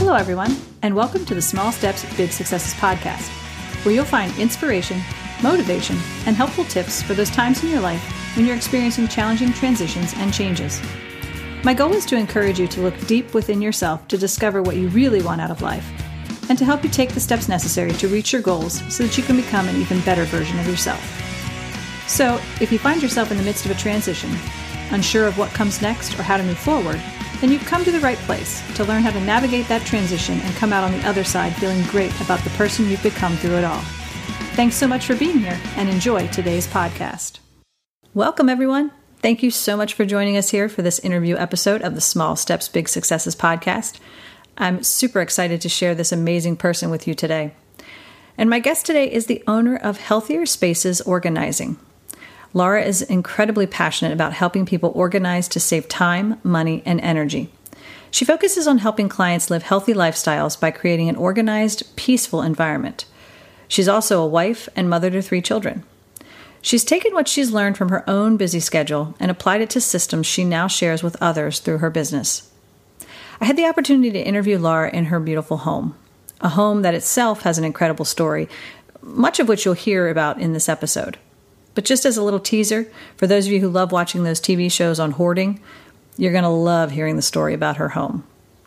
Hello, everyone, and welcome to the Small Steps, Big Successes podcast, where you'll find inspiration, motivation, and helpful tips for those times in your life when you're experiencing challenging transitions and changes. My goal is to encourage you to look deep within yourself to discover what you really want out of life, and to help you take the steps necessary to reach your goals so that you can become an even better version of yourself. So, if you find yourself in the midst of a transition, unsure of what comes next or how to move forward, then you've come to the right place to learn how to navigate that transition and come out on the other side feeling great about the person you've become through it all. Thanks so much for being here, and enjoy today's podcast. Welcome, everyone. Thank you so much for joining us here for this interview episode of the Small Steps, Big Successes podcast. I'm super excited to share this amazing person with you today. And my guest today is the owner of Healthier Spaces Organizing. Laura is incredibly passionate about helping people organize to save time, money, and energy. She focuses on helping clients live healthy lifestyles by creating an organized, peaceful environment. She's also a wife and mother to 3 children. She's taken what she's learned from her own busy schedule and applied it to systems she now shares with others through her business. I had the opportunity to interview Laura in her beautiful home, a home that itself has an incredible story, much of which you'll hear about in this episode. But just as a little teaser, for those of you who love watching those TV shows on hoarding, you're going to love hearing the story about her home.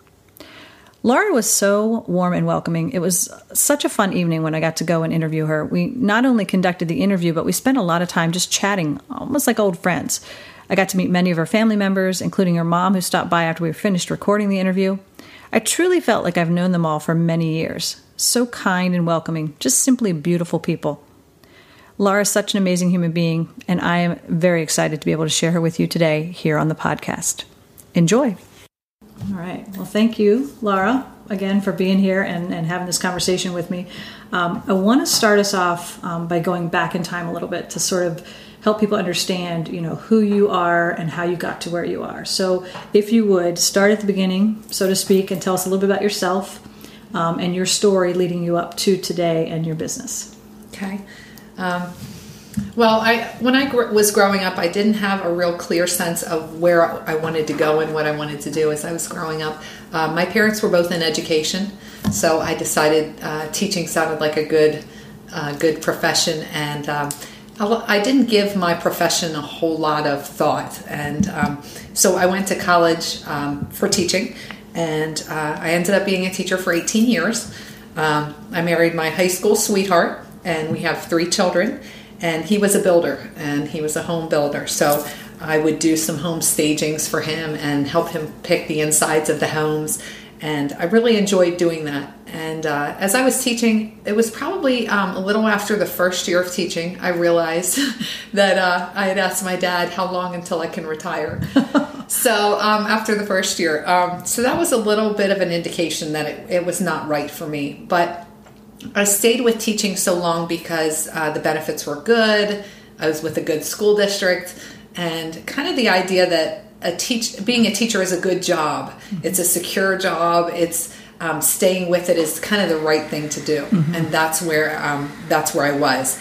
Laura was so warm and welcoming. It was such a fun evening when I got to go and interview her. We not only conducted the interview, but we spent a lot of time just chatting, almost like old friends. I got to meet many of her family members, including her mom, who stopped by after we finished recording the interview. I truly felt like I've known them all for many years. So kind and welcoming, just simply beautiful people. Laura is such an amazing human being, and I am very excited to be able to share her with you today here on the podcast. Enjoy. All right. Well, thank you, Laura, again, for being here and having this conversation with me. I want to start us off by going back in time a little bit to sort of help people understand, who you are and how you got to where you are. So if you would, start at the beginning, so to speak, and tell us a little bit about yourself and your story leading you up to today and your business. Okay. When I was growing up, I didn't have a real clear sense of where I wanted to go and what I wanted to do as I was growing up. My parents were both in education, so I decided teaching sounded like a good profession, and I didn't give my profession a whole lot of thought. And so I went to college for teaching, and I ended up being a teacher for 18 years. I married my high school sweetheart, and we have 3 children, and he was a builder, and he was a home builder. So I would do some home stagings for him and help him pick the insides of the homes, and I really enjoyed doing that. And as I was teaching, it was probably a little after the first year of teaching, I realized that I had asked my dad how long until I can retire. So after the first year, so that was a little bit of an indication that it was not right for me. But I stayed with teaching so long because the benefits were good. I was with a good school district, and kind of the idea that being a teacher is a good job. Mm-hmm. It's a secure job. It's staying with it is kind of the right thing to do, mm-hmm. and that's where I was.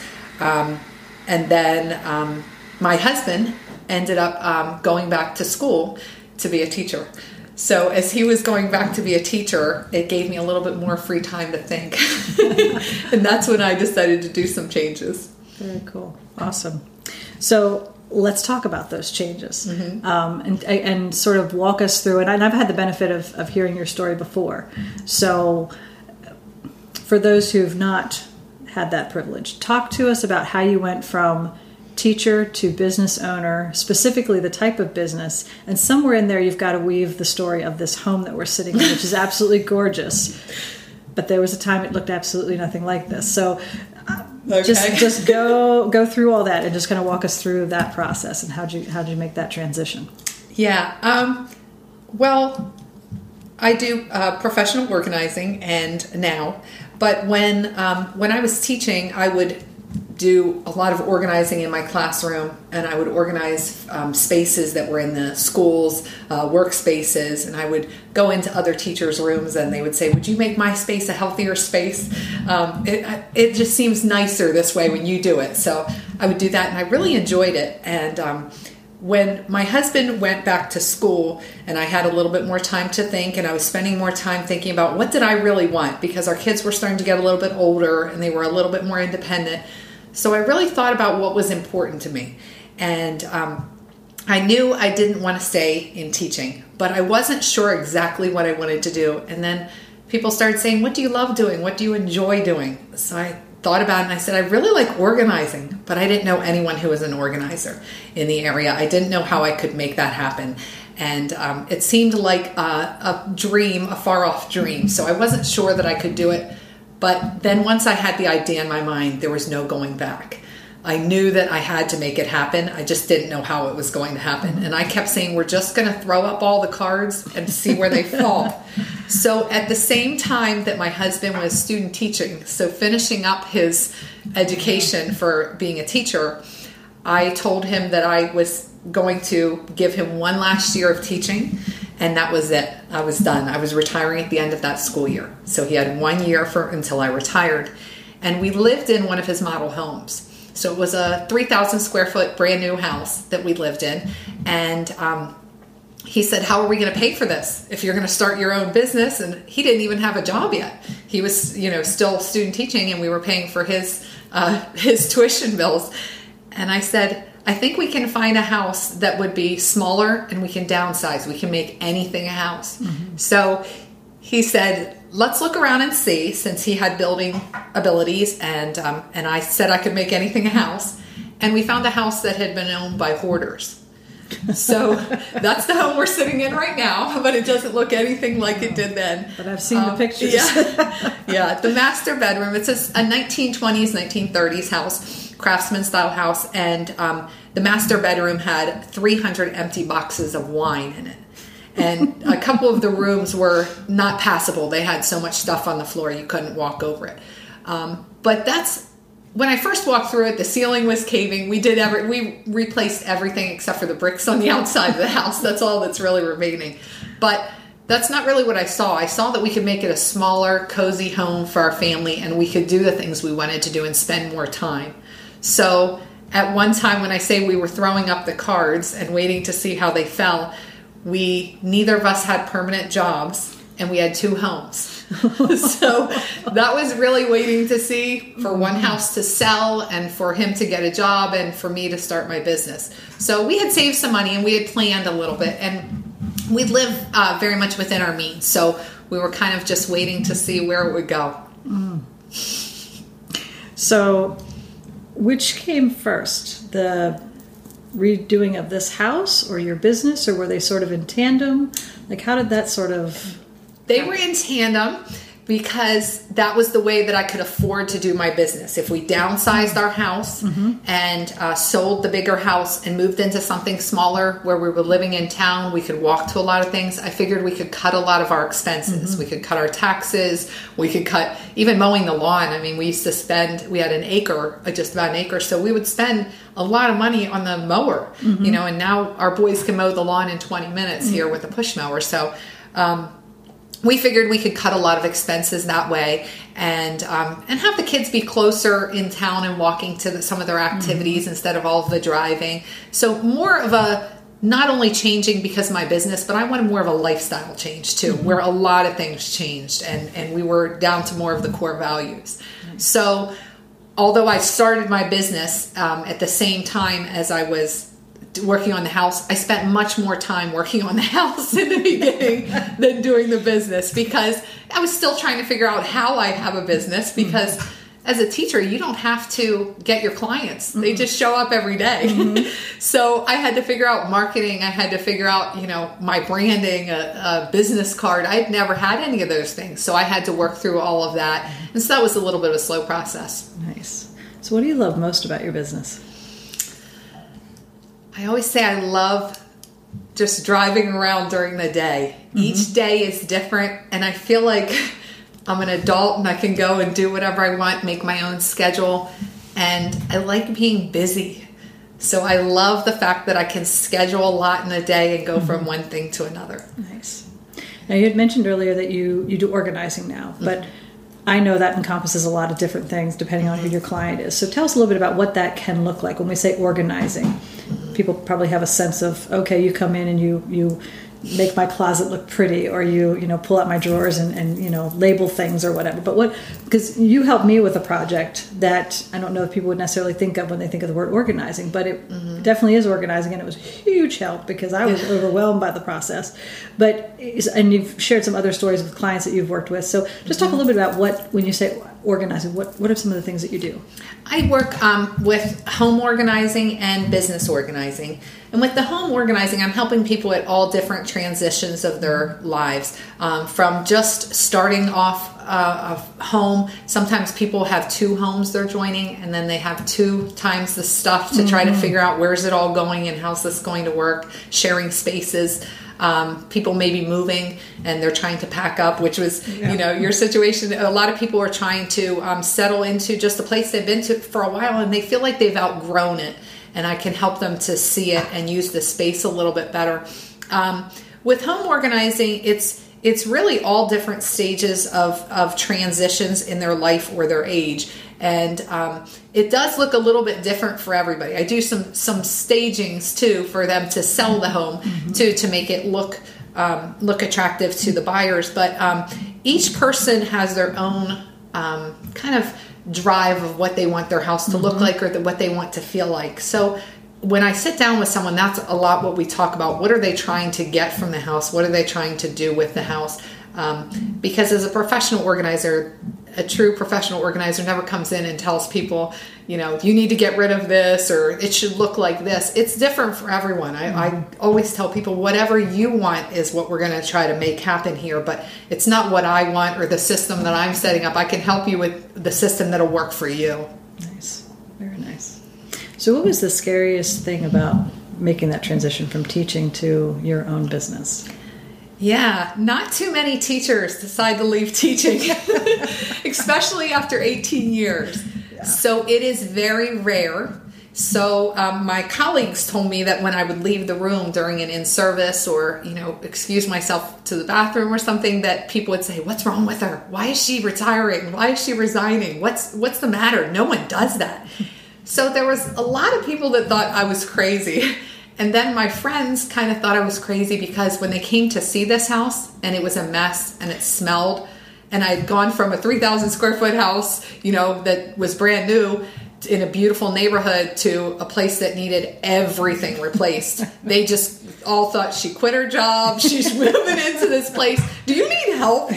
And then my husband ended up going back to school to be a teacher. So as he was going back to be a teacher, it gave me a little bit more free time to think. And that's when I decided to do some changes. Very cool. Awesome. So let's talk about those changes, mm-hmm. And sort of walk us through it. And I've had the benefit of hearing your story before. So for those who've not had that privilege, talk to us about how you went from teacher to business owner, specifically the type of business, and somewhere in there you've got to weave the story of this home that we're sitting in, which is absolutely gorgeous. But there was a time it looked absolutely nothing like this. So okay. just go through all that and just kind of walk us through that process and how'd you make that transition? Yeah. Well, I do professional organizing now, but when I was teaching, I would do a lot of organizing in my classroom, and I would organize spaces that were in the schools, workspaces, and I would go into other teachers' rooms, and they would say, "Would you make my space a healthier space? It just seems nicer this way when you do it." So I would do that, and I really enjoyed it. And when my husband went back to school and I had a little bit more time to think, and I was spending more time thinking about what did I really want, because our kids were starting to get a little bit older and they were a little bit more independent. So I really thought about what was important to me. And I knew I didn't want to stay in teaching, but I wasn't sure exactly what I wanted to do. And then people started saying, what do you love doing? What do you enjoy doing? So I thought about it and I said, I really like organizing, but I didn't know anyone who was an organizer in the area. I didn't know how I could make that happen. And it seemed like a dream, a far off dream. So I wasn't sure that I could do it. But then once I had the idea in my mind, there was no going back. I knew that I had to make it happen. I just didn't know how it was going to happen. And I kept saying, we're just going to throw up all the cards and see where they fall. So at the same time that my husband was student teaching, so finishing up his education for being a teacher, I told him that I was going to give him one last year of teaching, and that was it. I was done. I was retiring at the end of that school year. So he had 1 year until I retired. And we lived in one of his model homes. So it was a 3,000 square foot brand new house that we lived in. And he said, how are we going to pay for this if you're going to start your own business? And he didn't even have a job yet. He was, still student teaching, and we were paying for his tuition bills. And I said, I think we can find a house that would be smaller and we can downsize. We can make anything a house. Mm-hmm. So he said, let's look around and see, since he had building abilities, and I said I could make anything a house. And we found a house that had been owned by hoarders. So that's the home we're sitting in right now, but it doesn't look anything like it did then. But I've seen the pictures. Yeah, the master bedroom. It's a 1920s, 1930s house, craftsman style house, and the master bedroom had 300 empty boxes of wine in it. And a couple of the rooms were not passable. They had so much stuff on the floor you couldn't walk over it. But that's when I first walked through it. The ceiling was caving. We replaced everything except for the bricks on the outside of the house. That's all that's really remaining. But that's not really what I saw. I saw that we could make it a smaller, cozy home for our family, and we could do the things we wanted to do and spend more time. So at one time, when I say we were throwing up the cards and waiting to see how they fell, neither of us had permanent jobs, and we had 2 homes. So that was really waiting to see for one house to sell and for him to get a job and for me to start my business. So we had saved some money and we had planned a little bit, and we live very much within our means. So we were kind of just waiting to see where it would go. Mm. So which came first, the redoing of this house or your business, or were they sort of in tandem? Like, how did that sort of... They were in tandem because that was the way that I could afford to do my business. If we downsized our house and sold the bigger house and moved into something smaller where we were living in town, we could walk to a lot of things. I figured we could cut a lot of our expenses. We could cut our taxes. We could cut even mowing the lawn. I mean, we used to we had an acre, just about an acre. So we would spend a lot of money on the mower, and now our boys can mow the lawn in 20 minutes here with a push mower. So, we figured we could cut a lot of expenses that way, and have the kids be closer in town and walking to some of their activities instead of all of the driving. So more of a, not only changing because of my business, but I wanted more of a lifestyle change too, where a lot of things changed and we were down to more of the core values. So although I started my business at the same time as I was working on the house, I spent much more time working on the house in the beginning than doing the business, because I was still trying to figure out how I have a business, because as a teacher, you don't have to get your clients. They just show up every day. So I had to figure out marketing. I had to figure out, my branding, a business card. I'd never had any of those things. So I had to work through all of that. And so that was a little bit of a slow process. Nice. So what do you love most about your business? I always say I love just driving around during the day. Each day is different, and I feel like I'm an adult and I can go and do whatever I want, make my own schedule, and I like being busy. So I love the fact that I can schedule a lot in a day and go from one thing to another. Nice. Now, you had mentioned earlier that you do organizing now, but I know that encompasses a lot of different things depending on who your client is. So tell us a little bit about what that can look like when we say organizing. People probably have a sense of, okay, you come in and you make my closet look pretty, or you pull out my drawers and label things or whatever. But because you helped me with a project that I don't know if people would necessarily think of when they think of the word organizing, but it definitely is organizing, and it was a huge help because I was overwhelmed by the process. And you've shared some other stories with clients that you've worked with. So just talk a little bit about when you say organizing, what are some of the things that you do? I work with home organizing and business organizing. And with the home organizing, I'm helping people at all different transitions of their lives. From just starting off a home, sometimes people have 2 homes they're joining, and then they have 2 times the stuff to try to figure out where's it all going and how's this going to work, sharing spaces. People may be moving and they're trying to pack up, which was, your situation. A lot of people are trying to settle into just a place they've been to for a while, and they feel like they've outgrown it. And I can help them to see it and use the space a little bit better. With home organizing, it's really all different stages of transitions in their life or their age. And it does look a little bit different for everybody. I do some stagings too for them to sell the home to make it look attractive to the buyers. But each person has their own kind of drive of what they want their house to look like, or what they want to feel like. So when I sit down with someone, that's a lot what we talk about. What are they trying to get from the house? What are they trying to do with the house? Because as a professional organizer, a true professional organizer never comes in and tells people, you need to get rid of this, or it should look like this. It's different for everyone. I always tell people, whatever you want is what we're going to try to make happen here, but it's not what I want or the system that I'm setting up. I can help you with the system that'll work for you. Nice. Very nice. So what was the scariest thing about making that transition from teaching to your own business? Yeah, not too many teachers decide to leave teaching, especially after 18 years. Yeah. So it is very rare. So my colleagues told me that when I would leave the room during an in-service or, excuse myself to the bathroom or something, that people would say, "What's wrong with her? Why is she retiring? Why is she resigning? What's the matter?" No one does that. So there was a lot of people that thought I was crazy. And then my friends kind of thought I was crazy because when they came to see this house and it was a mess and it smelled, and I had gone from a 3,000 square foot house, that was brand new in a beautiful neighborhood to a place that needed everything replaced. They just all thought she quit her job. She's moving into this place. Do you need help?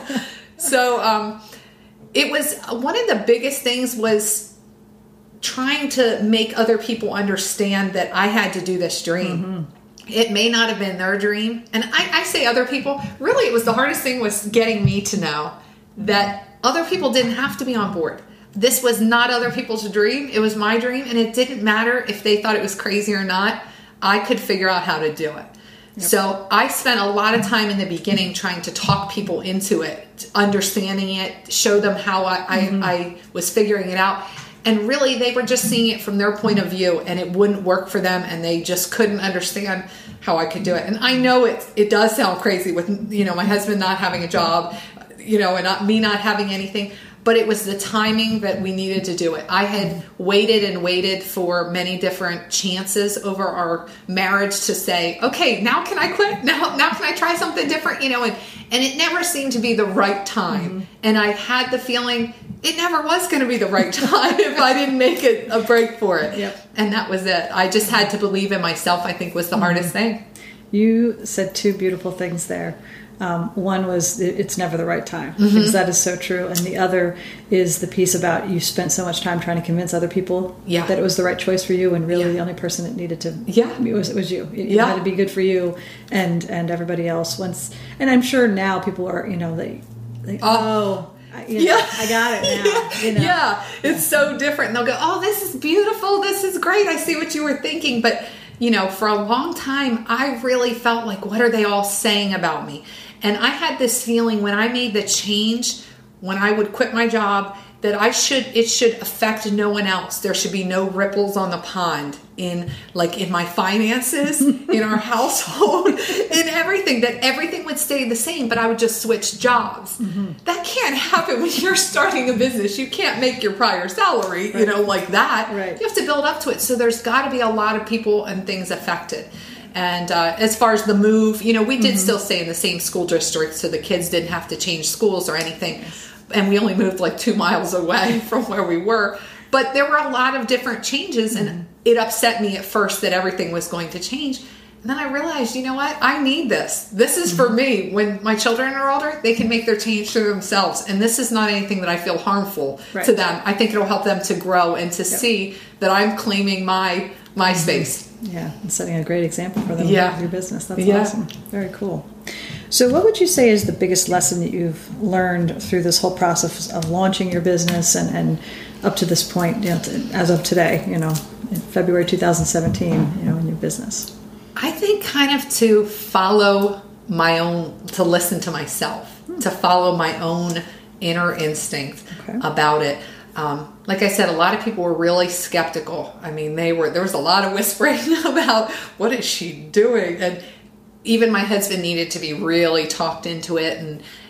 So it was one of the biggest things was trying to make other people understand that I had to do this dream. It may not have been their dream. And I say other people, really it was the hardest thing was getting me to know that other people didn't have to be on board. This was not other people's dream. It was my dream. And it didn't matter if they thought it was crazy or not. I could figure out how to do it. Yep. So I spent a lot of time in the beginning trying to talk people into it, understanding it, show them how I was figuring it out. And really, they were just seeing it from their point of view, and it wouldn't work for them, and they just couldn't understand how I could do it. And I know it does sound crazy with, my husband not having a job, and me not having anything. But it was the timing that we needed to do it. I had waited for many different chances over our marriage to say, okay, now can I quit? Now can I try something different? And it never seemed to be the right time. And I had the feeling it never was going to be the right time if I didn't make it a break for it. Yep. And that was it. I just had to believe in myself, I think, was the hardest thing. You said 2 beautiful things there. One was it's never the right time, because that is so true. And the other is the piece about you spent so much time trying to convince other people that it was the right choice for you, and really the only person that needed to it was you. It had to be good for you and everybody else. And I'm sure now people are, I got it now. Yeah, it's so different. And they'll go, "Oh, this is beautiful. This is great. I see what you were thinking." But for a long time, I really felt like, what are they all saying about me? And I had this feeling when I made the change, when I would quit my job that it should affect no one else. There should be no ripples on the pond in my finances, in our household, in everything, that everything would stay the same, but I would just switch jobs. That can't happen when you're starting a business. You can't make your prior salary, like that. Right. You have to build up to it. So there's got to be a lot of people and things affected. And as far as the move, we did still stay in the same school district, so the kids didn't have to change schools or anything. And we only moved 2 miles away from where we were. But there were a lot of different changes, and it upset me at first that everything was going to change. And then I realized, you know what? I need this. This is for me. When my children are older, they can make their change for themselves. And this is not anything that I feel harmful to them. I think it'll help them to grow and to see that I'm claiming my space. Yeah, and setting a great example for them with your business. That's awesome. Very cool. So what would you say is the biggest lesson that you've learned through this whole process of launching your business and up to this point, as of today, in February 2017, in your business? I think kind of to follow to listen to myself, to follow my own inner instinct about it. Like I said, a lot of people were really skeptical. I mean, there was a lot of whispering about what is she doing? And even my husband needed to be really talked into it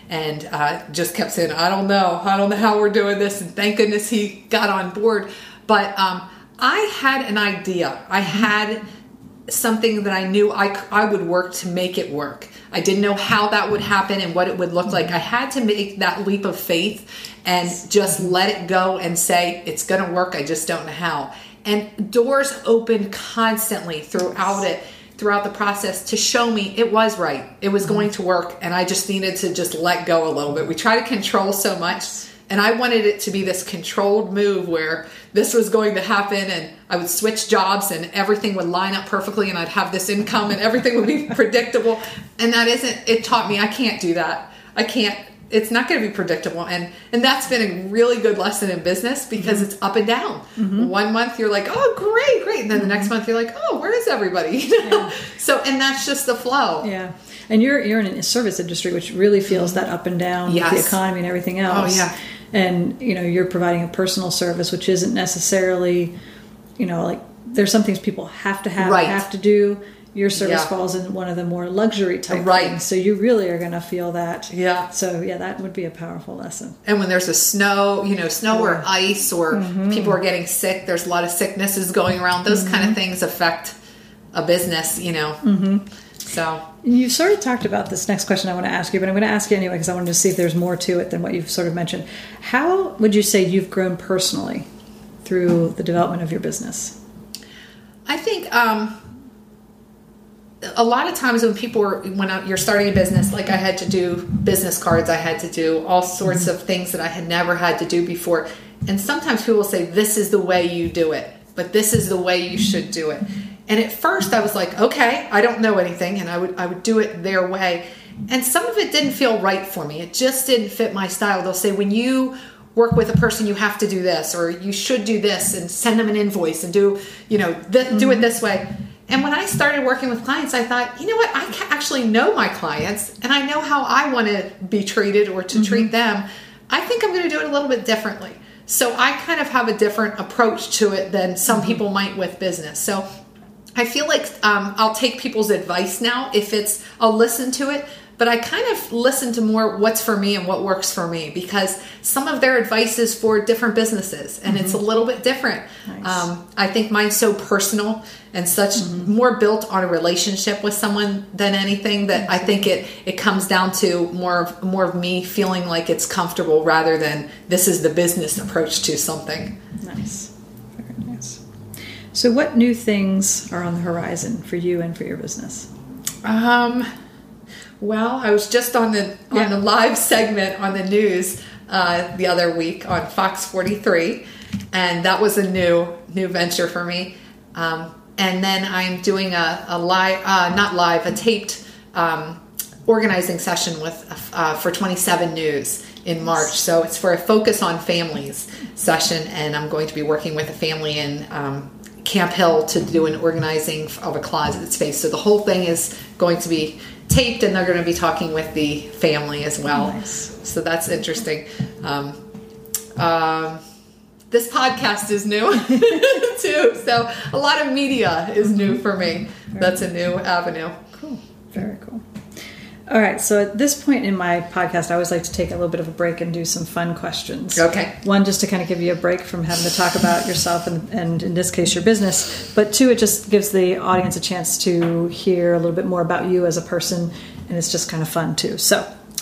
and just kept saying, I don't know how we're doing this. And thank goodness he got on board. But I had an idea. I had something that I knew I would work to make it work. I didn't know how that would happen and what it would look like. I had to make that leap of faith and just let it go and say, it's going to work. I just don't know how. And doors opened constantly throughout the process to show me it was right. It was going to work. And I just needed to just let go a little bit. We try to control so much. And I wanted it to be this controlled move where this was going to happen and I would switch jobs and everything would line up perfectly and I'd have this income and everything would be predictable. And it taught me I can't do that. It's not going to be predictable. And that's been a really good lesson in business because it's up and down. 1 month you're like, oh, great. And then the next month you're like, oh, where is everybody? So, and that's just the flow. Yeah. And you're in a service industry, which really feels that up and down with the economy and everything else. Oh, yeah. And, you're providing a personal service, which isn't necessarily, there's some things people have to have, have to do. Your service falls in one of the more luxury type things. So you really are going to feel that. Yeah. So, that would be a powerful lesson. And when there's a snow or ice or people are getting sick, there's a lot of sicknesses going around. Those kind of things affect a business, So you've sort of talked about this next question I want to ask you, but I'm going to ask you anyway because I wanted to see if there's more to it than what you've sort of mentioned. How would you say you've grown personally through the development of your business? I think a lot of times when you're starting a business, like I had to do business cards, I had to do all sorts of things that I had never had to do before. And sometimes people will say, this is the way you do it, but this is the way you should do it. And at first I was like, okay, I don't know anything. And I would do it their way. And some of it didn't feel right for me. It just didn't fit my style. They'll say, when you work with a person, you have to do this, or you should do this and send them an invoice and do it this way. And when I started working with clients, I thought, you know what? I actually know my clients and I know how I want to be treated or to treat them. I think I'm going to do it a little bit differently. So I kind of have a different approach to it than some people might with business. So I feel like I'll take people's advice now if I'll listen to it, but I kind of listen to more what's for me and what works for me because some of their advice is for different businesses and it's a little bit different. Nice. I think mine's so personal and such more built on a relationship with someone than anything that I think it comes down to more of me feeling like it's comfortable rather than this is the business approach to something. Nice. Very nice. So what new things are on the horizon for you and for your business? Well, I was just on the live segment on the news the other week on Fox 43, and that was a new venture for me. And then I'm doing a taped organizing session for 27 News in March. So it's for a Focus on Families session, and I'm going to be working with a family in Camp Hill to do an organizing of a closet space. So the whole thing is going to be taped and they're going to be talking with the family as well. Nice. So that's interesting. This podcast is new too. So a lot of media is new for me. That's a new avenue. Cool. Very cool. All right. So at this point in my podcast, I always like to take a little bit of a break and do some fun questions. Okay. One, just to kind of give you a break from having to talk about yourself and in this case, your business. But two, it just gives the audience a chance to hear a little bit more about you as a person. And it's just kind of fun too. So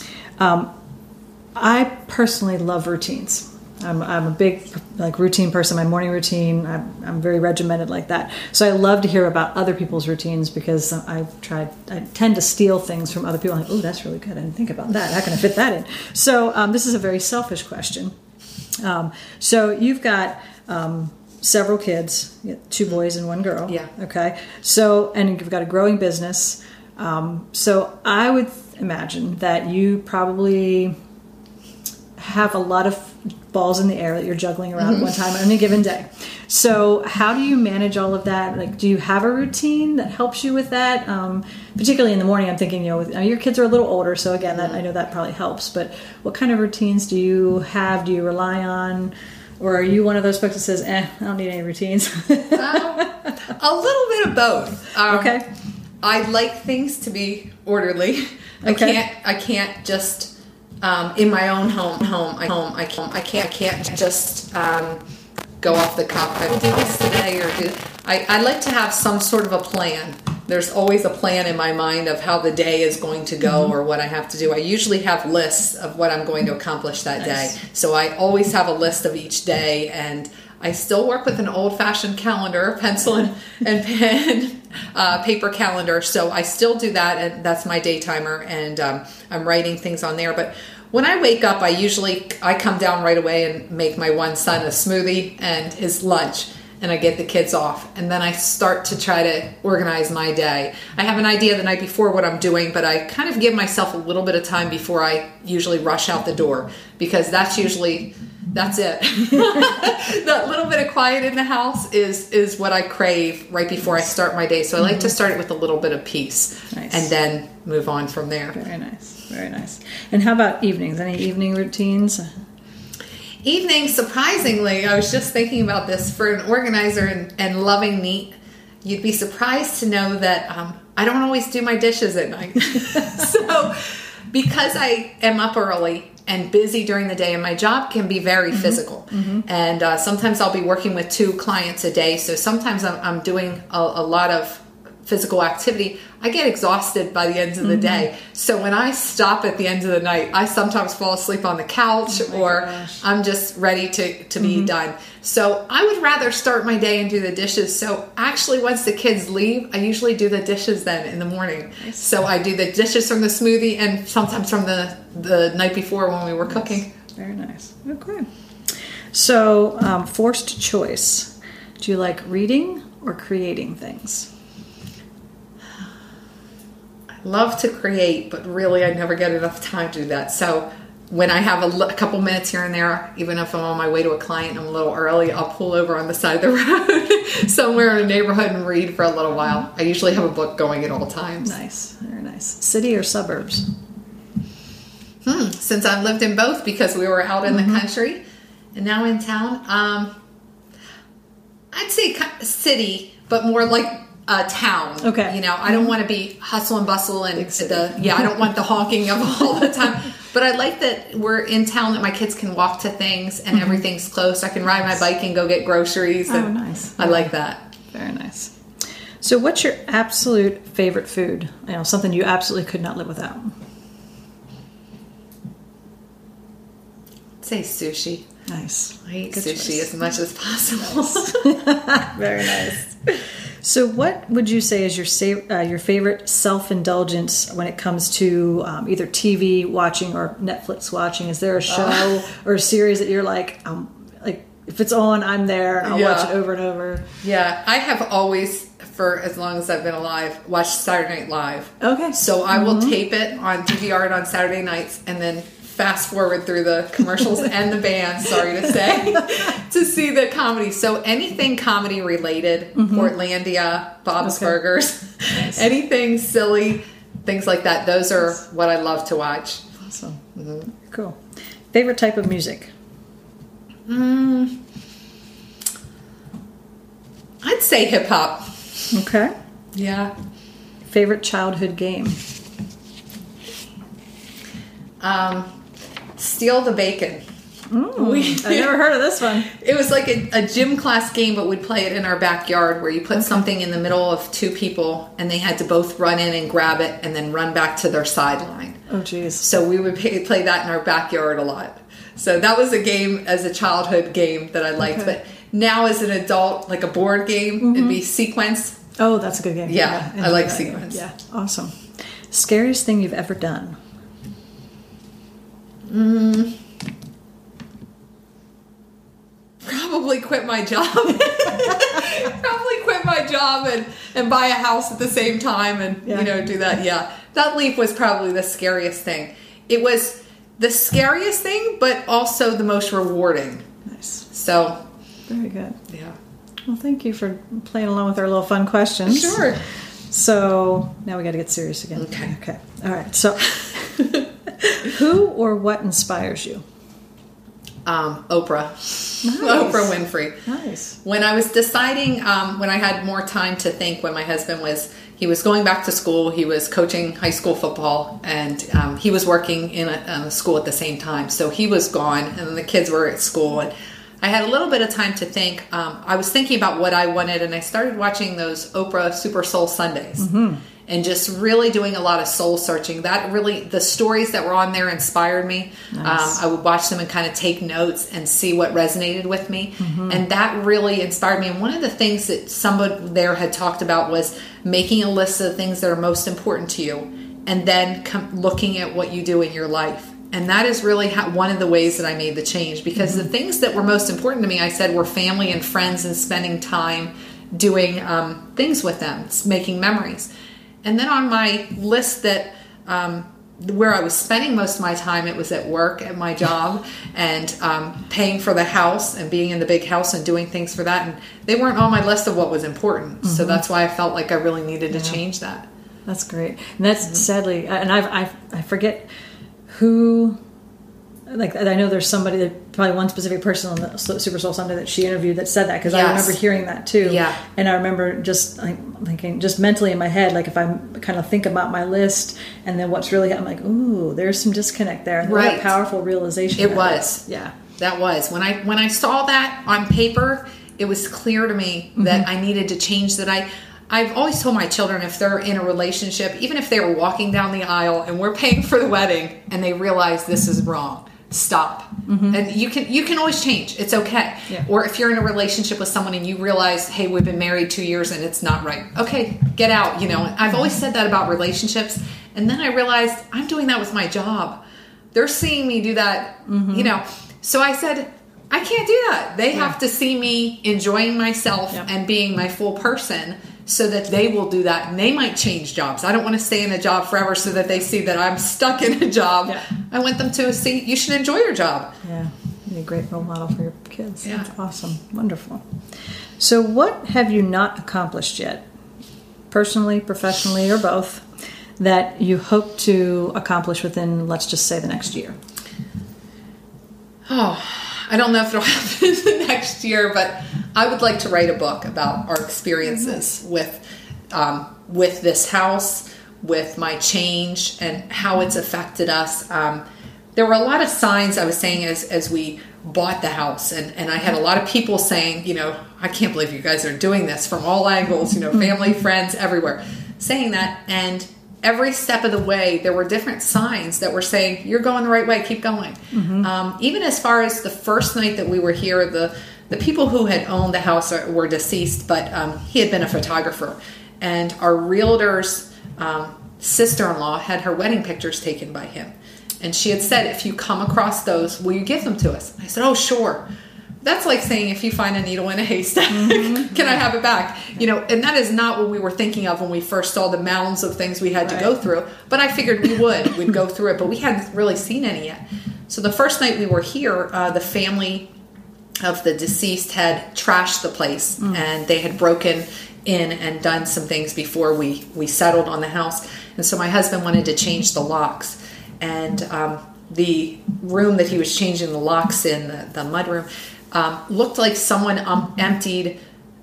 I personally love routines. I'm a big routine person. My morning routine, I'm very regimented like that. So I love to hear about other people's routines because I tend to steal things from other people. I'm like, oh, that's really good. I didn't think about that. How can I fit that in? So this is a very selfish question. So you've got several kids, 2 boys and 1 girl. Yeah. Okay. So, and you've got a growing business. So I would imagine that you probably have a lot of balls in the air that you're juggling around at one time on any given day. So how do you manage all of that? Like, do you have a routine that helps you with that? Particularly in the morning, I'm thinking, your kids are a little older, so again, I know that probably helps. But what kind of routines do you have? Do you rely on, or are you one of those folks that says, I don't need any routines? A little bit of both. Okay. I like things to be orderly. Okay. I can't just in my own home. I can't just go off the cuff. I will do this today, I like to have some sort of a plan. There's always a plan in my mind of how the day is going to go or what I have to do. I usually have lists of what I'm going to accomplish that day. So I always have a list of each day, and I still work with an old-fashioned calendar, pencil and pen, paper calendar. So I still do that, and that's my day timer, and I'm writing things on there. But when I wake up, I come down right away and make my one son a smoothie and his lunch, and I get the kids off. And then I start to try to organize my day. I have an idea the night before what I'm doing, but I kind of give myself a little bit of time before I usually rush out the door, because that's it. That little bit of quiet in the house is what I crave right before I start my day. So I like to start it with a little bit of peace. Nice. And then move on from there. Very nice. Very nice. And how about evenings? Any evening routines? Evening, surprisingly, I was just thinking about this, for an organizer and loving neat, you'd be surprised to know that I don't always do my dishes at night. So because I am up early and busy during the day, and my job can be very physical. And sometimes I'll be working with 2 clients a day. So sometimes I'm doing a lot of physical activity. I get exhausted by the end of the day. So when I stop at the end of the night, I sometimes fall asleep on the couch, I'm just ready to be done. So I would rather start my day and do the dishes. So actually, once the kids leave, I usually do the dishes then in the morning. Nice. So I do the dishes from the smoothie and sometimes from the night before when we were cooking. Very nice. Okay. So forced choice. Do you like reading or creating things? Love to create, but really I never get enough time to do that. So when I have a couple minutes here and there, even if I'm on my way to a client and I'm a little early, I'll pull over on the side of the road somewhere in a neighborhood and read for a little while. I usually have a book going at all times. Nice. Very nice. City or suburbs? Since I've lived in both, because we were out in the country and now in town, I'd say city, but more like a town. Okay. I don't want to be hustle and bustle and I don't want the honking of all the time. But I like that we're in town, that my kids can walk to things and everything's close. I can ride my bike and go get groceries. And nice. I like that. Very nice. So what's your absolute favorite food? Something you absolutely could not live without. I'd say sushi. Nice. I eat Good sushi choice. as much as possible. Nice. Very nice. So what would you say is your favorite self-indulgence when it comes to either TV watching or Netflix watching? Is there a show or a series that you're like if it's on, I'm there and I'll watch it over and over? Yeah, I have always, for as long as I've been alive, watched Saturday Night Live. Okay. So I will tape it on DVR on Saturday nights and then fast forward through the commercials and the bands, sorry to say, to see the comedy. So anything comedy related, Portlandia, Bob's Burgers, anything silly, things like that. Those are what I love to watch. Awesome. Cool. Favorite type of music? I'd say hip hop. Okay. Yeah. Favorite childhood game? Steal the Bacon. I've never heard of this one. It was like a gym class game, but we'd play it in our backyard where you put something in the middle of two people and they had to both run in and grab it and then run back to their sideline. Oh, geez. So we would play that in our backyard a lot. So that was a game as a childhood game that I liked. Okay. But now as an adult, like a board game, it'd be Sequence. Oh, that's a good game. Yeah, I like Sequence. Yeah, awesome. Scariest thing you've ever done? Probably quit my job. Probably quit my job and buy a house at the same time and, do that. Yeah. That leap was probably the scariest thing. It was the scariest thing, but also the most rewarding. Nice. So. Very good. Yeah. Well, thank you for playing along with our little fun questions. Sure. So now we got to get serious again. Okay. All right. So who or what inspires you? Oprah. Nice. Oprah Winfrey. Nice. When I was deciding, when I had more time to think, when my husband he was going back to school, he was coaching high school football, and he was working in a school at the same time. So he was gone, and the kids were at school, and I had a little bit of time to think. I was thinking about what I wanted, and I started watching those Oprah Super Soul Sundays. And just really doing a lot of soul searching. That really, the stories that were on there inspired me. Nice. I would watch them and kind of take notes and see what resonated with me. And that really inspired me. And one of the things that somebody there had talked about was making a list of things that are most important to you. And then looking at what you do in your life. And that is really one of the ways that I made the change. Because the things that were most important to me, I said, were family and friends and spending time doing things with them, making memories. And then on my list that where I was spending most of my time, it was at work, at my job, and paying for the house and being in the big house and doing things for that. And they weren't on my list of what was important. So that's why I felt like I really needed to change that. That's great. And that's sadly, and I forget who, like, I know there's somebody, that probably one specific person on the Super Soul Sunday that she interviewed that said that, because I remember hearing that too. Yeah. And I remember just thinking, just mentally in my head, like if I kind of think about my list and then what's really, I'm like, ooh, there's some disconnect there. And what a powerful realization. It was. Yeah. That was. When I saw that on paper, it was clear to me that I needed to change that. I've always told my children, if they're in a relationship, even if they were walking down the aisle and we're paying for the wedding and they realize this is wrong, stop. And you can always change. It's okay. Yeah. Or if you're in a relationship with someone and you realize, hey, we've been married 2 years and it's not right. Okay, get out. I've always said that about relationships. And then I realized I'm doing that with my job. They're seeing me do that, So I said, I can't do that. They have to see me enjoying myself and being my full person, so that they will do that, and they might change jobs. I don't want to stay in a job forever so that they see that I'm stuck in a job. Yeah. I want them to see you should enjoy your job. Yeah, be a great role model for your kids. Yeah. That's awesome. Wonderful. So what have you not accomplished yet, personally, professionally, or both, that you hope to accomplish within, let's just say, the next year? Oh, I don't know if it'll happen in the next year, but I would like to write a book about our experiences with this house, with my change, and how it's affected us. There were a lot of signs, I was saying, as we bought the house, and I had a lot of people saying, I can't believe you guys are doing this, from all angles, family, friends, everywhere, saying that. And every step of the way, there were different signs that were saying, you're going the right way, keep going. Even as far as the first night that we were here, the people who had owned the house were deceased, but he had been a photographer. And our realtor's sister-in-law had her wedding pictures taken by him. And she had said, if you come across those, will you give them to us? I said, oh, sure. That's like saying, if you find a needle in a haystack, can I have it back? And that is not what we were thinking of when we first saw the mounds of things we had to go through. But I figured we'd go through it, but we hadn't really seen any yet. So the first night we were here, the family of the deceased had trashed the place, and they had broken in and done some things before we settled on the house. And so my husband wanted to change the locks. And the room that he was changing the locks in, the mud room, looked like someone emptied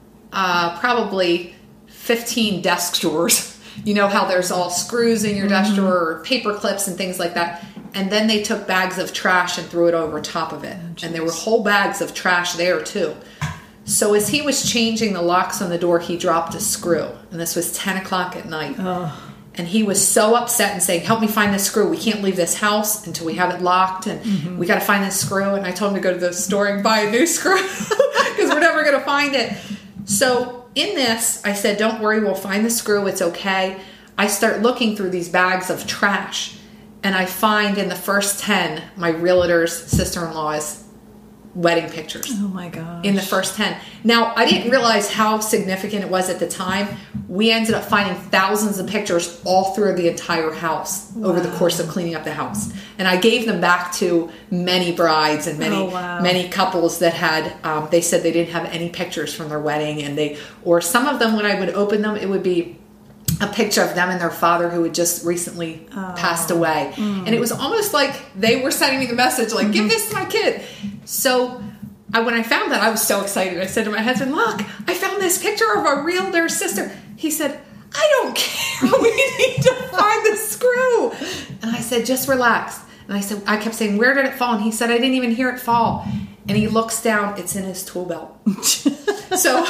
probably 15 desk drawers. You know how there's all screws in your desk drawer or paper clips and things like that. And then they took bags of trash and threw it over top of it. And there were whole bags of trash there too. So as he was changing the locks on the door, he dropped a screw. And this was 10 o'clock at night. Oh. And he was so upset and saying, help me find this screw. We can't leave this house until we have it locked. And we got to find this screw. And I told him to go to the store and buy a new screw because we're never going to find it. So in this, I said, don't worry, we'll find the screw. It's okay. I start looking through these bags of trash. And I find in the first 10, my realtor's sister-in-law's wedding pictures. Oh my gosh. In the first 10. Now, I didn't realize how significant it was at the time. We ended up finding thousands of pictures all through the entire house over the course of cleaning up the house. And I gave them back to many brides and many couples that had, they said they didn't have any pictures from their wedding. Or some of them, when I would open them, it would be a picture of them and their father who had just recently passed away. And it was almost like they were sending me the message, like, give this to my kid. So when I found that, I was so excited. I said to my husband, look, I found this picture of our realtor's sister. He said, I don't care. We need to find the screw. And I said, just relax. And I kept saying, where did it fall? And he said, I didn't even hear it fall. And he looks down, it's in his tool belt. So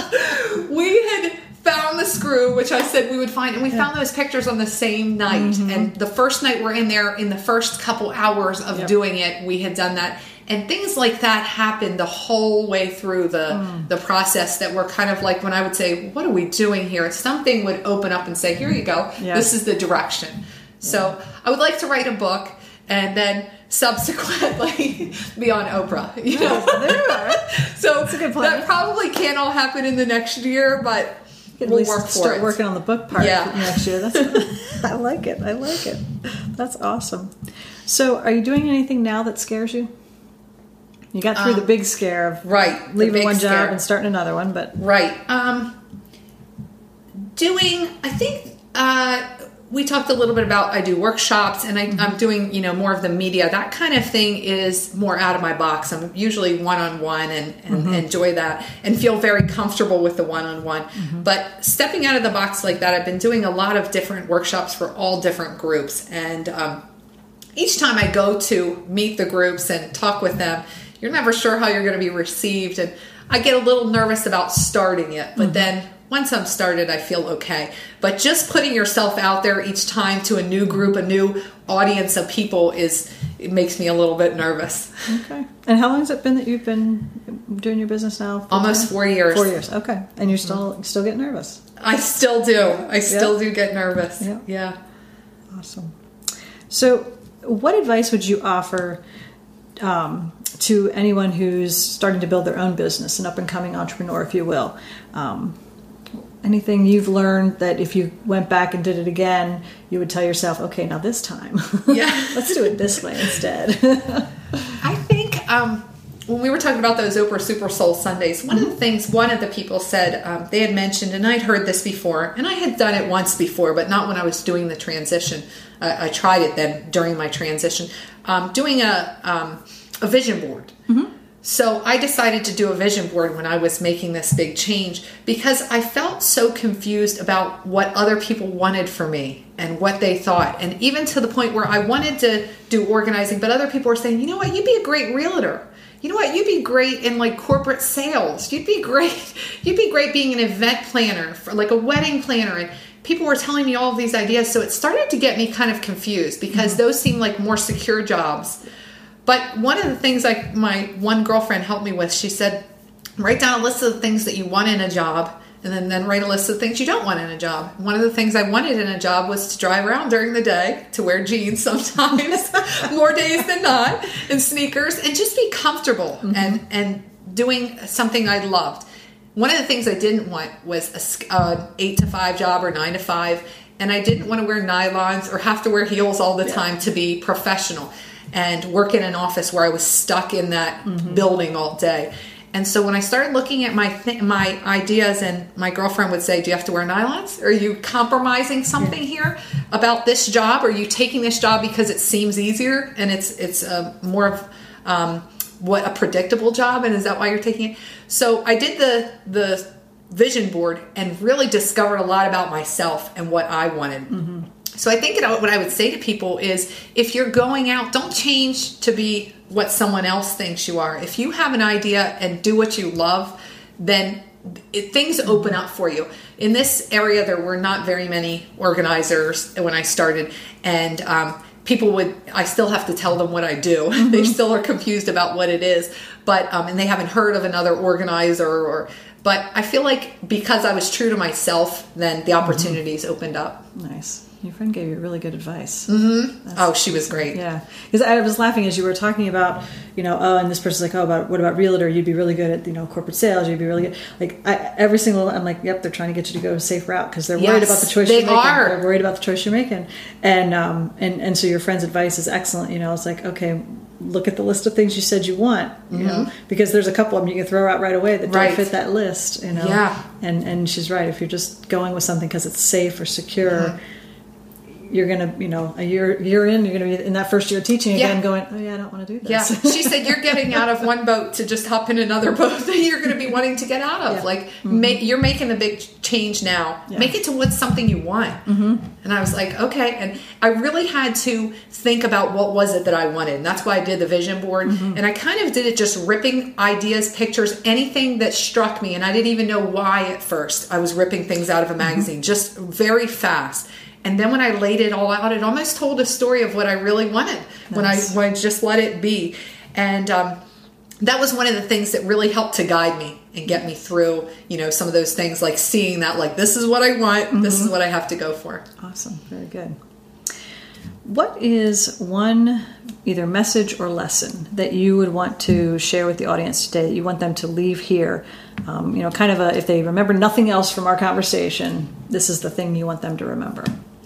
we had found the screw, which I said we would find, and we found those pictures on the same night. And the first night we're in there, in the first couple hours of doing it, we had done that. And things like that happened the whole way through the process that were kind of like when I would say, what are we doing here? Something would open up and say, here you go. Yeah. This is the direction. Yeah. So I would like to write a book and then subsequently be on Oprah. You know? There you are. So that's a good plan. That probably can't all happen in the next year, but we'll work for it. Start working on the book part next year. I like it. That's awesome. So are you doing anything now that scares you? You got through the big scare of leaving one job and starting another one, but we talked a little bit about, I do workshops and I'm doing, more of the media. That kind of thing is more out of my box. I'm usually one-on-one and enjoy that and feel very comfortable with the one-on-one. But stepping out of the box like that, I've been doing a lot of different workshops for all different groups. And each time I go to meet the groups and talk with them, you're never sure how you're going to be received. And I get a little nervous about starting it, but then once I'm started, I feel okay. But just putting yourself out there each time to a new group, a new audience of people it makes me a little bit nervous. Okay. And how long has it been that you've been doing your business now? Almost 4 years. 4 years. Okay. And you're still get nervous? I still do. I still do get nervous. Yeah. Awesome. So what advice would you offer to anyone who's starting to build their own business, an up-and-coming entrepreneur, if you will? Anything you've learned that if you went back and did it again, you would tell yourself, okay, now this time, let's do it this way instead. I think when we were talking about those Oprah Super Soul Sundays, one of the things one of the people said, they had mentioned, and I'd heard this before, and I had done it once before, but not when I was doing the transition. I tried it then during my transition, doing a vision board. So I decided to do a vision board when I was making this big change because I felt so confused about what other people wanted for me and what they thought. And even to the point where I wanted to do organizing, but other people were saying, you know what, you'd be a great realtor. You know what, you'd be great in like corporate sales. You'd be great being an event planner, for like a wedding planner. And people were telling me all of these ideas. So it started to get me kind of confused because those seemed like more secure jobs. But one of the things my one girlfriend helped me with, she said, write down a list of the things that you want in a job and then write a list of things you don't want in a job. One of the things I wanted in a job was to drive around during the day, to wear jeans sometimes, more days than not, and sneakers, and just be comfortable and doing something I loved. One of the things I didn't want was an 8 to 5 job or 9 to 5, and I didn't want to wear nylons or have to wear heels all the time to be professional and work in an office where I was stuck in that building all day. And so when I started looking at my ideas, and my girlfriend would say, do you have to wear nylons? Are you compromising something here? about this job? Are you taking this job because it seems easier and it's more of what a predictable job, and is that why you're taking it? So I did the vision board and really discovered a lot about myself and what I wanted. Mm-hmm. So I think what I would say to people is, if you're going out, don't change to be what someone else thinks you are. If you have an idea and do what you love, then things open up for you. In this area, there were not very many organizers when I started, and I still have to tell them what I do. Mm-hmm. They still are confused about what it is, but and they haven't heard of another organizer but I feel like because I was true to myself, then the opportunities opened up. Nice. Your friend gave you really good advice. Mm-hmm. Oh, she was great. Yeah. Because I was laughing as you were talking about, and this person's like, what about realtor? You'd be really good at, corporate sales. You'd be really good. Like I'm like, yep, they're trying to get you to go a safe route because they're worried about the choice you're making. They're worried about the choice you're making. And so your friend's advice is excellent. It's like, okay, look at the list of things you said you want, because there's a couple of them you can throw out right away that don't fit that list, Yeah. And she's right. If you're just going with something because it's safe or secure, you're going to, a year in, you're going to be in that first year of teaching again going, oh yeah, I don't want to do this. Yeah. She said, you're getting out of one boat to just hop in another boat that you're going to be wanting to get out of. Yeah. Like, you're making a big change now. Yeah. Make it to what's something you want. Mm-hmm. And I was like, okay. And I really had to think about what was it that I wanted. And that's why I did the vision board. Mm-hmm. And I kind of did it just ripping ideas, pictures, anything that struck me. And I didn't even know why at first. I was ripping things out of a magazine, just very fast. And then when I laid it all out, it almost told a story of what I really wanted. Nice. when I just let it be. And that was one of the things that really helped to guide me and get me through, some of those things, like seeing that, like, this is what I want. Mm-hmm. This is what I have to go for. Awesome. Very good. What is one either message or lesson that you would want to share with the audience today that you want them to leave here? Kind of if they remember nothing else from our conversation, this is the thing you want them to remember.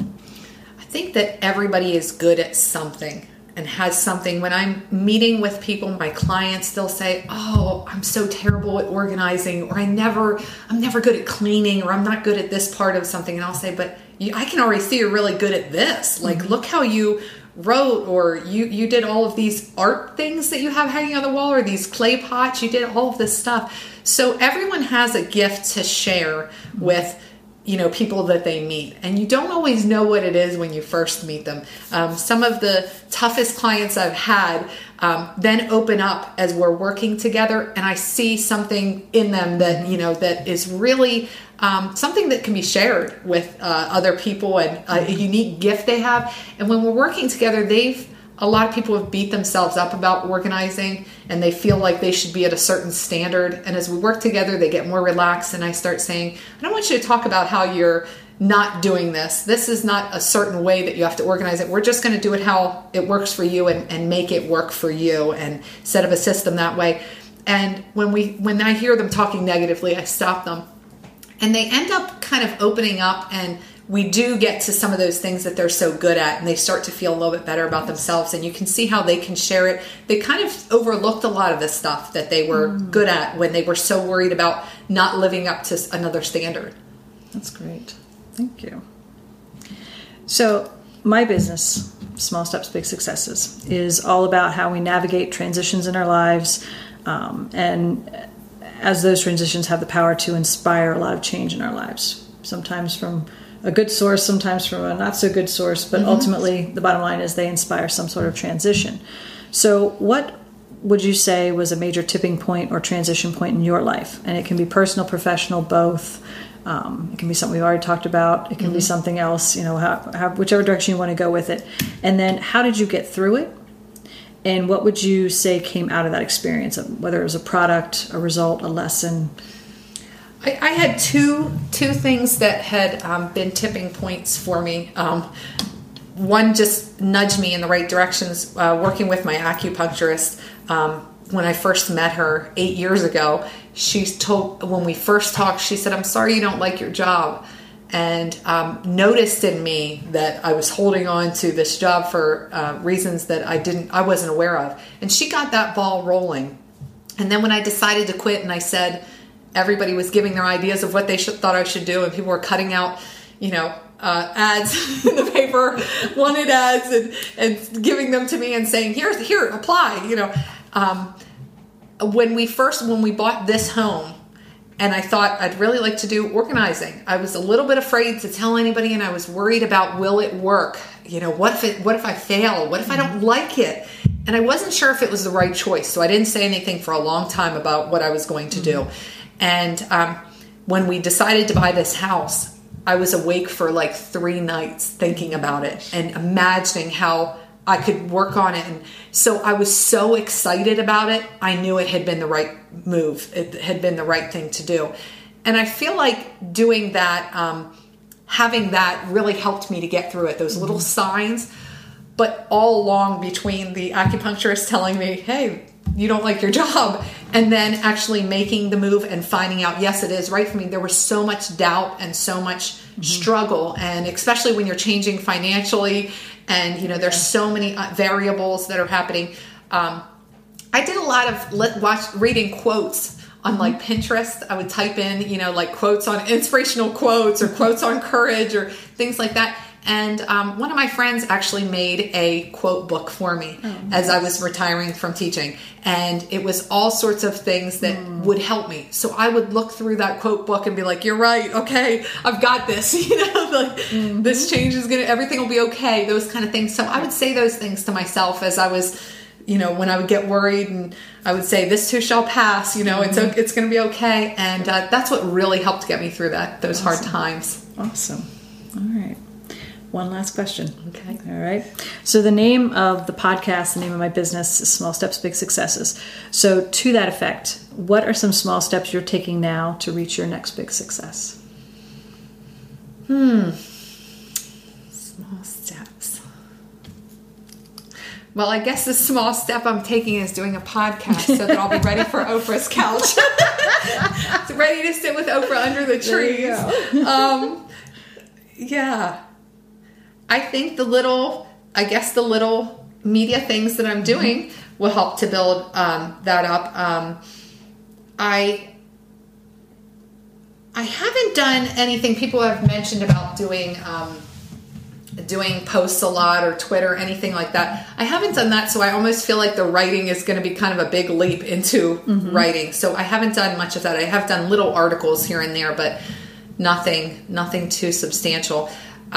I think that everybody is good at something and has something. When I'm meeting with people, my clients, they'll say, oh, I'm so terrible at organizing, or I'm never good at cleaning, or I'm not good at this part of something. And I'll say, but I can already see you're really good at this. Like, look how you wrote, or you did all of these art things that you have hanging on the wall, or these clay pots. You did all of this stuff. So everyone has a gift to share with people that they meet, and you don't always know what it is when you first meet them. Some of the toughest clients I've had then open up as we're working together, and I see something in them that that is really something that can be shared with other people, and a unique gift they have. And when we're working together, a lot of people have beat themselves up about organizing, and they feel like they should be at a certain standard. And as we work together, they get more relaxed, and I start saying, I don't want you to talk about how you're not doing this. This is not a certain way that you have to organize it. We're just going to do it how it works for you, and make it work for you, and set up a system that way. And when I hear them talking negatively, I stop them. And they end up kind of opening up, and we do get to some of those things that they're so good at, and they start to feel a little bit better about themselves, and you can see how they can share it. They kind of overlooked a lot of the stuff that they were good at when they were so worried about not living up to another standard. That's great. Thank you. So my business, Small Steps, Big Successes, is all about how we navigate transitions in our lives, and as those transitions have the power to inspire a lot of change in our lives, sometimes from a good source, sometimes from a not so good source, but ultimately the bottom line is they inspire some sort of transition. So what would you say was a major tipping point or transition point in your life? And it can be personal, professional, both. It can be something we've already talked about. It can be something else, whichever direction you want to go with it. And then how did you get through it? And what would you say came out of that experience, whether it was a product, a result, a lesson? I had two things that had been tipping points for me. One just nudged me in the right directions. Working with my acupuncturist, when I first met her 8 years ago, when we first talked, she said, "I'm sorry you don't like your job," and noticed in me that I was holding on to this job for reasons that I wasn't aware of. And she got that ball rolling. And then when I decided to quit, and I said, everybody was giving their ideas of what they thought I should do, and people were cutting out, ads in the paper, wanted ads, and giving them to me and saying, here, apply. When we bought this home, and I thought I'd really like to do organizing, I was a little bit afraid to tell anybody, and I was worried about, will it work? What if I fail? What if I don't like it? And I wasn't sure if it was the right choice. So I didn't say anything for a long time about what I was going to do. And when we decided to buy this house, I was awake for like 3 nights thinking about it and imagining how I could work on it. And so I was so excited about it. I knew it had been the right move. It had been the right thing to do. And I feel like doing that, having that really helped me to get through it. Those little signs, but all along between the acupuncturist telling me, hey, you don't like your job, and then actually making the move and finding out, yes, it is right for me. There was so much doubt and so much struggle, and especially when you're changing financially, and there's so many variables that are happening. I did a lot of reading quotes on like Pinterest. I would type in, like quotes on inspirational quotes or quotes on courage or things like that. And one of my friends actually made a quote book for me as I was retiring from teaching. And it was all sorts of things that would help me. So I would look through that quote book and be like, you're right. Okay, I've got this. This change is everything will be okay. Those kind of things. So I would say those things to myself as I was, when I would get worried, and I would say, this too shall pass, it's going to be okay. And that's what really helped get me through those hard times. Awesome. All right. One last question. Okay. All right. So the name of the podcast, the name of my business is Small Steps, Big Successes. So to that effect, what are some small steps you're taking now to reach your next big success? Small steps. Well, I guess the small step I'm taking is doing a podcast so that I'll be ready for Oprah's couch. Ready to sit with Oprah under the trees. Yeah. I think the little media things that I'm doing will help to build that up. I haven't done anything. People have mentioned about doing posts a lot, or Twitter, anything like that. I haven't done that, so I almost feel like the writing is going to be kind of a big leap into writing. So I haven't done much of that. I have done little articles here and there, but nothing too substantial.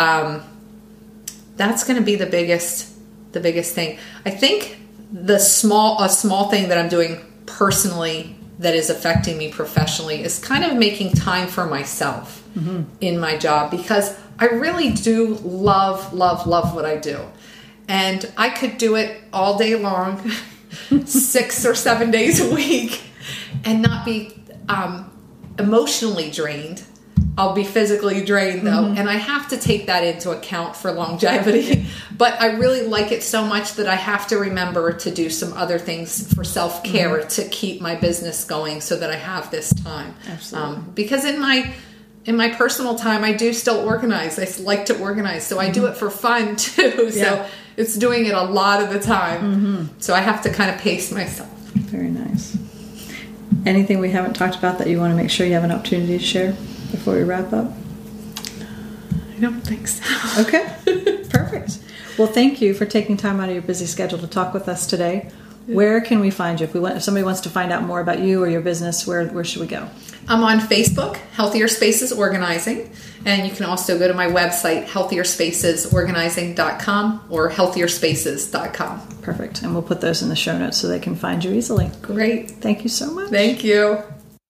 That's going to be the biggest thing. I think a small thing that I'm doing personally that is affecting me professionally is kind of making time for myself in my job, because I really do love what I do. And I could do it all day long, 6 or 7 days a week, and not be emotionally drained. I'll be physically drained though, and I have to take that into account for longevity. But I really like it so much that I have to remember to do some other things for self-care to keep my business going, so that I have this time. Absolutely. Because in my personal time, I do still organize. I like to organize, so I do it for fun too. So it's doing it a lot of the time. So I have to kind of pace myself. Very nice. Anything we haven't talked about that you want to make sure you have an opportunity to share before we wrap up? I don't think so. Okay, perfect. Well, thank you for taking time out of your busy schedule to talk with us today. Where can we find you? If somebody wants to find out more about you or your business, where should we go? I'm on Facebook, Healthier Spaces Organizing, and you can also go to my website, healthierspacesorganizing.com or healthierspaces.com. Perfect. And we'll put those in the show notes so they can find you easily. Great. Thank you so much. Thank you.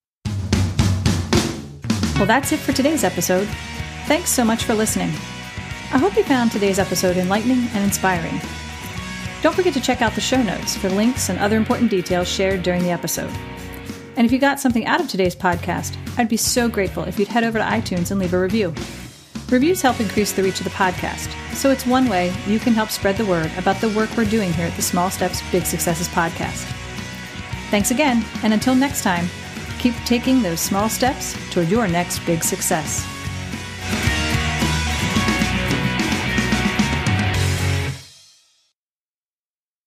Well, that's it for today's episode. Thanks so much for listening. I hope you found today's episode enlightening and inspiring. Don't forget to check out the show notes for links and other important details shared during the episode. And if you got something out of today's podcast, I'd be so grateful if you'd head over to iTunes and leave a review. Reviews help increase the reach of the podcast, so it's one way you can help spread the word about the work we're doing here at the Small Steps, Big Successes podcast. Thanks again, and until next time, keep taking those small steps toward your next big success.